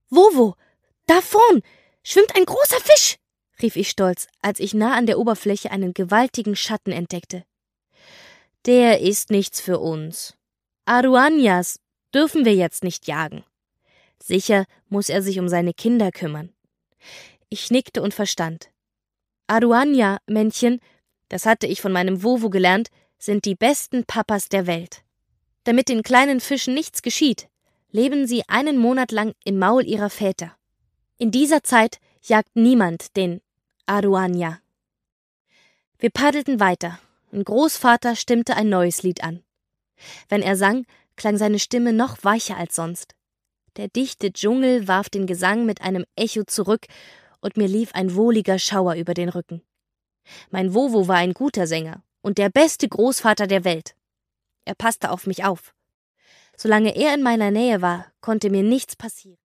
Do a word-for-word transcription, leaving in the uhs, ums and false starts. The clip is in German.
Wowo, da vorn schwimmt ein großer Fisch, rief ich stolz, als ich nah an der Oberfläche einen gewaltigen Schatten entdeckte. Der ist nichts für uns. Aruanjas dürfen wir jetzt nicht jagen. Sicher muss er sich um seine Kinder kümmern. Ich nickte und verstand. Aruanja-Männchen, das hatte ich von meinem Wowo gelernt, sind die besten Papas der Welt. Damit den kleinen Fischen nichts geschieht, leben sie einen Monat lang im Maul ihrer Väter. In dieser Zeit jagt niemand den Aruanja. Wir paddelten weiter und Großvater stimmte ein neues Lied an. Wenn er sang, klang seine Stimme noch weicher als sonst. Der dichte Dschungel warf den Gesang mit einem Echo zurück und mir lief ein wohliger Schauer über den Rücken. Mein Wowo war ein guter Sänger und der beste Großvater der Welt. Er passte auf mich auf. Solange er in meiner Nähe war, konnte mir nichts passieren.